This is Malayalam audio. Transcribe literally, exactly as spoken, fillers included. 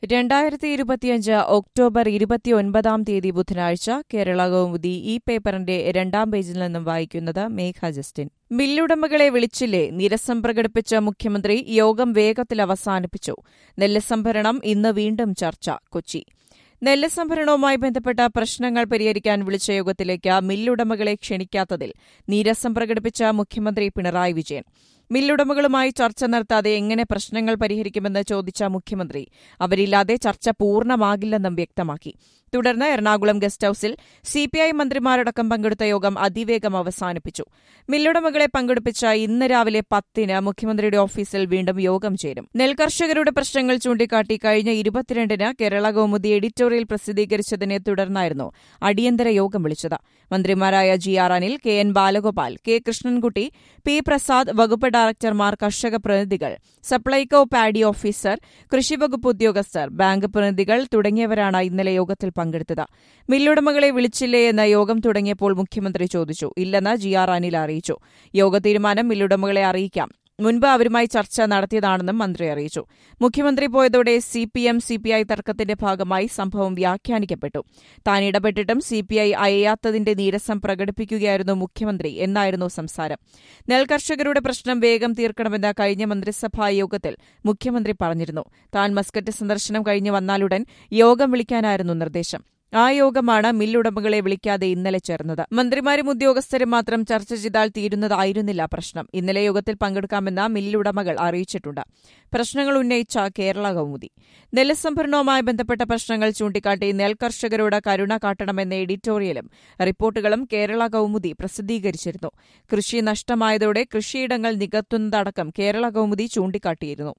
രണ്ടായിരത്തി ഇരുപത്തിയഞ്ച് ഒക്ടോബർ ഇരുപത്തിയൊൻപതാം തീയതി ബുധനാഴ്ച കേരള കൗമുദി ഈ പേപ്പറിന്റെ രണ്ടാം പേജിൽ നിന്നും വായിക്കുന്നത് മേഘ ജസ്റ്റിൻ. മില്ലുടമകളെ വിളിച്ചില്ലേ? നിരസം പ്രകടിപ്പിച്ച മുഖ്യമന്ത്രി. യോഗം വേഗത്തിൽ അവസാനിപ്പിച്ചു. നെല്ല് സംഭരണം ഇന്ന് വീണ്ടും ചർച്ച. കൊച്ചി. നെല്ല് സംഭരണവുമായി ബന്ധപ്പെട്ട പ്രശ്നങ്ങൾ പരിഹരിക്കാൻ വിളിച്ച യോഗത്തിലേക്ക് മില്ലുടമകളെ ക്ഷണിക്കാത്തതിൽ നീരസം പ്രകടിപ്പിച്ച മുഖ്യമന്ത്രി പിണറായി വിജയൻ. മില്ലുടമകളുമായി ചർച്ച നടത്താതെ എങ്ങനെ പ്രശ്നങ്ങൾ പരിഹരിക്കുമെന്ന് ചോദിച്ച മുഖ്യമന്ത്രി അവരില്ലാതെ ചർച്ച പൂർണ്ണമാകില്ലെന്നും വ്യക്തമാക്കി. തുടർന്ന് എറണാകുളം ഗസ്റ്റ് ഹൌസിൽ സിപിഐ മന്ത്രിമാരടക്കം പങ്കെടുത്ത യോഗം അതിവേഗം അവസാനിപ്പിച്ചു. മില്ലുടമകളെ പങ്കെടുപ്പിച്ച ഇന്ന് രാവിലെ പത്തിന് മുഖ്യമന്ത്രിയുടെ ഓഫീസിൽ വീണ്ടും യോഗം ചേരും. നെൽകർഷകരുടെ പ്രശ്നങ്ങൾ ചൂണ്ടിക്കാട്ടി കഴിഞ്ഞ ഇരുപത്തിരണ്ടിന് കേരള കൗമുദി എഡിറ്റോറിയൽ പ്രസിദ്ധീകരിച്ചതിനെ തുടർന്നായിരുന്നു അടിയന്തര യോഗം വിളിച്ചത്. മന്ത്രിമാരായ G R Anil, K N Balagopal, K Krishnankutty, P Prasad, വകുപ്പ് ഡയറക്ടർമാർ, കർഷക പ്രതിനിധികൾ, സപ്ലൈകോ പാഡി ഓഫീസർ, കൃഷിവകുപ്പ് ഉദ്യോഗസ്ഥർ, ബാങ്ക് പ്രതിനിധികൾ തുടങ്ങിയവരാണ് ഇന്നലെ യോഗത്തിൽ പങ്കെടുത്തത്. മില്ലുടമകളെ വിളിച്ചില്ലേ എന്ന് യോഗം തുടങ്ങിയപ്പോൾ മുഖ്യമന്ത്രി ചോദിച്ചു. ഇല്ലെന്ന് ജി ആർ അനിൽ അറിയിച്ചു. യോഗ തീരുമാനം മില്ലുടമകളെ അറിയിക്കാം. മുൻപ് അവരുമായി ചർച്ച നടത്തിയതാണെന്നും മന്ത്രി അറിയിച്ചു. മുഖ്യമന്ത്രി പോയതോടെ C P M C P I തർക്കത്തിന്റെ ഭാഗമായി സംഭവം വ്യാഖ്യാനിക്കപ്പെട്ടു. താൻ ഇടപെട്ടിട്ടും സി പി ഐ അയയാത്തതിന്റെ നീരസം പ്രകടിപ്പിക്കുകയായിരുന്നു മുഖ്യമന്ത്രി എന്നായിരുന്നു സംസാരം. നെൽകർഷകരുടെ പ്രശ്നം വേഗം തീർക്കണമെന്ന് കഴിഞ്ഞ മന്ത്രിസഭാ യോഗത്തിൽ മുഖ്യമന്ത്രി പറഞ്ഞിരുന്നു. താൻ മസ്കറ്റ് സന്ദർശനം കഴിഞ്ഞ് വന്നാലുടൻ യോഗം വിളിക്കാനായിരുന്നു നിർദ്ദേശം. ആ യോഗമാണ് മില്ലുടമകളെ വിളിക്കാതെ ഇന്നലെ ചേർന്നത്. മന്ത്രിമാരും ഉദ്യോഗസ്ഥരും മാത്രം ചർച്ച ചെയ്താൽ തീരുന്നതായിരുന്നില്ല പ്രശ്നം. ഇന്നലെ യോഗത്തിൽ പങ്കെടുക്കാമെന്ന് മില്ലുടമകൾ അറിയിച്ചിട്ടുണ്ട്. പ്രശ്നങ്ങൾ ഉന്നയിച്ച കേരള കൗമുദി. നെല്ല് സംഭരണവുമായി ബന്ധപ്പെട്ട പ്രശ്നങ്ങൾ ചൂണ്ടിക്കാട്ടി നെൽകർഷകരോട് കരുണ കാട്ടണമെന്ന എഡിറ്റോറിയലും റിപ്പോർട്ടുകളും കേരള കൗമുദി പ്രസിദ്ധീകരിച്ചിരുന്നു. കൃഷി നഷ്ടമായതോടെ കൃഷിയിടങ്ങൾ നികത്തുന്നതടക്കം കേരള കൗമുദി ചൂണ്ടിക്കാട്ടിയിരുന്നു.